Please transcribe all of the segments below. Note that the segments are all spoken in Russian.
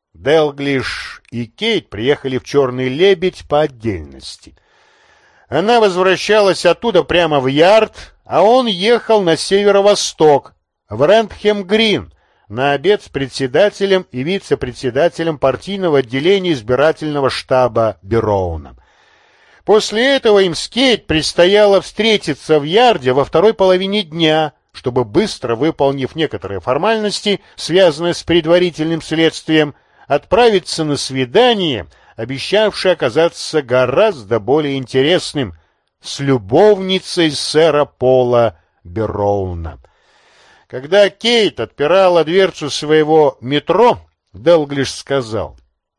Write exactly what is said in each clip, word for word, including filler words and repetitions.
Делглиш и Кейт приехали в «Черный лебедь» по отдельности. Она возвращалась оттуда прямо в Ярд, а он ехал на северо-восток, в Рэндхем-Грин, на обед с председателем и вице-председателем партийного отделения избирательного штаба Бероуна. После этого им с Кейт предстояло встретиться в Ярде во второй половине дня, чтобы, быстро выполнив некоторые формальности, связанные с предварительным следствием, отправиться на свидание, обещавшее оказаться гораздо более интересным, с любовницей сэра Пола Бероуна. Когда Кейт отпирала дверцу своего метро, Делглиш сказал: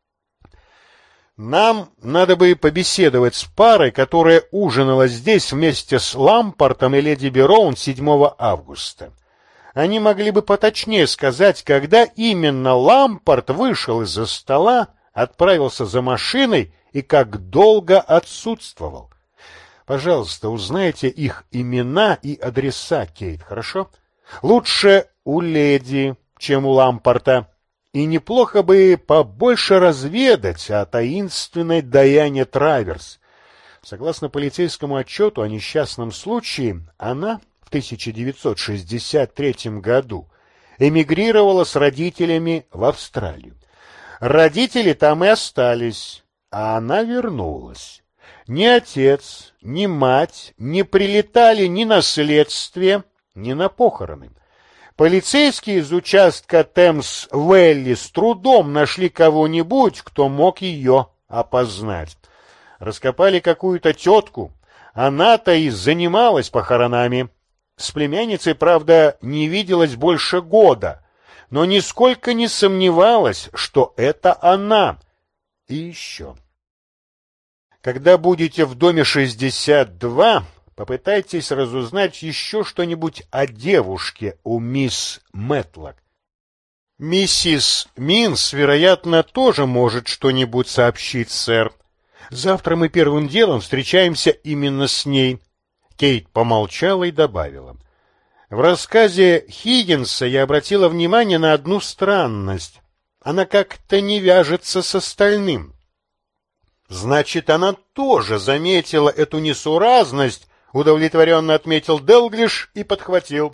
«Нам надо бы побеседовать с парой, которая ужинала здесь вместе с Лампортом и леди Бероун седьмого августа. Они могли бы поточнее сказать, когда именно Лампорт вышел из-за стола, отправился за машиной и как долго отсутствовал. Пожалуйста, узнайте их имена и адреса, Кейт, хорошо? Лучше у леди, чем у Лампорта. И неплохо бы побольше разведать о таинственной Даяне Траверс. Согласно полицейскому отчету о несчастном случае, она в тысяча девятьсот шестьдесят третьем году эмигрировала с родителями в Австралию. Родители там и остались, а она вернулась. Ни отец, ни мать не прилетали ни на следствие, ни на похороны. Полицейские из участка Темс-Вэлли с трудом нашли кого-нибудь, кто мог ее опознать. Раскопали какую-то тетку, она-то и занималась похоронами. С племянницей, правда, не виделась больше года, но нисколько не сомневалась, что это она. И еще. Когда будете в доме шестьдесят два, попытайтесь разузнать еще что-нибудь о девушке у мисс Мэтлок. Миссис Минс, вероятно, тоже может что-нибудь сообщить, сэр. Завтра мы первым делом встречаемся именно с ней. Кейт помолчала и добавила: в рассказе Хиггинса я обратила внимание на одну странность. Она как-то не вяжется с остальным. Значит, она тоже заметила эту несуразность, удовлетворенно отметил Делглиш и подхватил.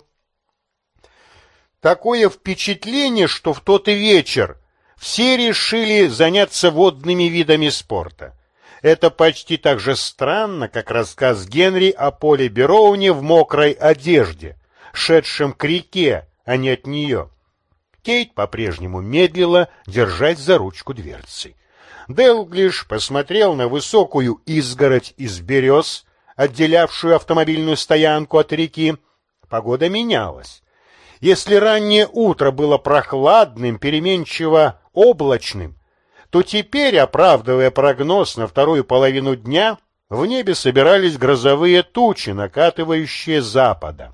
Такое впечатление, что в тот вечер все решили заняться водными видами спорта. Это почти так же странно, как рассказ Генри о Поле Бероуне в мокрой одежде, шедшем к реке, а не от нее. Кейт по-прежнему медлила, держась за ручку дверцы. Делглиш посмотрел на высокую изгородь из берез, отделявшую автомобильную стоянку от реки. Погода менялась. Если раннее утро было прохладным, переменчиво облачным, то теперь, оправдывая прогноз на вторую половину дня, в небе собирались грозовые тучи, накатывающие с запада.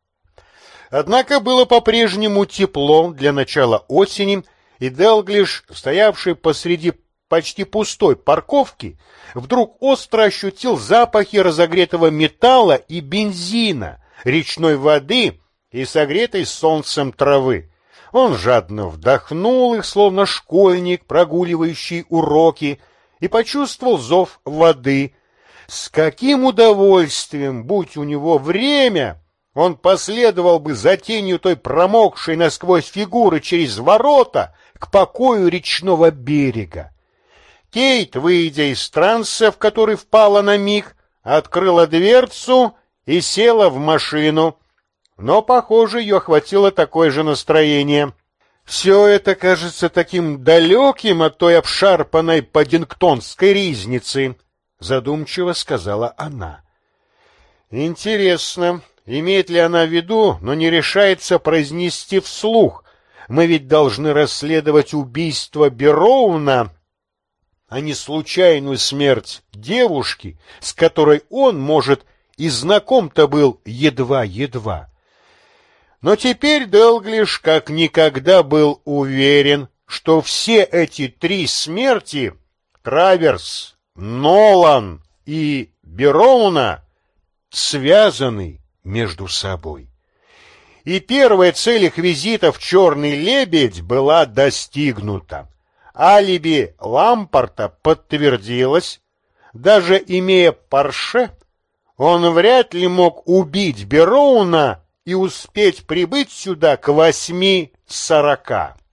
Однако было по-прежнему тепло для начала осени, и Делглиш, стоявший посреди почти пустой парковки, вдруг остро ощутил запахи разогретого металла и бензина, речной воды и согретой солнцем травы. Он жадно вдохнул их, словно школьник, прогуливающий уроки, и почувствовал зов воды. С каким удовольствием, будь у него время, он последовал бы за тенью той промокшей насквозь фигуры через ворота к покою речного берега. Кейт, выйдя из транса, в который впала на миг, открыла дверцу и села в машину. Но, похоже, ее охватило такое же настроение. Все это кажется таким далеким от той обшарпанной паддингтонской ризницы, задумчиво сказала она. Интересно, имеет ли она в виду, но не решается произнести вслух. Мы ведь должны расследовать убийство Бероуна, а не случайную смерть девушки, с которой он, может, и знаком-то был едва-едва. Но теперь Делглиш как никогда был уверен, что все эти три смерти — Траверс, Нолан и Бероуна — связаны между собой. И первая цель их визита в «Черный лебедь» была достигнута. алиби Лампорта подтвердилось, даже имея Порше, он вряд ли мог убить Бероуна и успеть прибыть сюда к восьми сорока.